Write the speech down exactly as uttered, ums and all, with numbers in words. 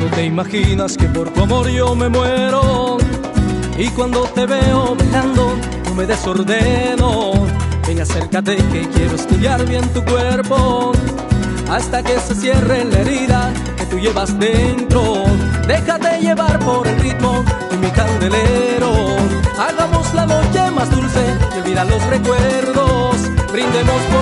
No te imaginas que por tu amor yo me muero, y cuando te veo bailando no me desordeno. Ven, acércate que quiero estudiar bien tu cuerpo, hasta que se cierre la herida que tú llevas dentro. Déjate llevar por el ritmo de mi candelero. Hagamos la noche más dulce y olvida los recuerdos. Brindemos por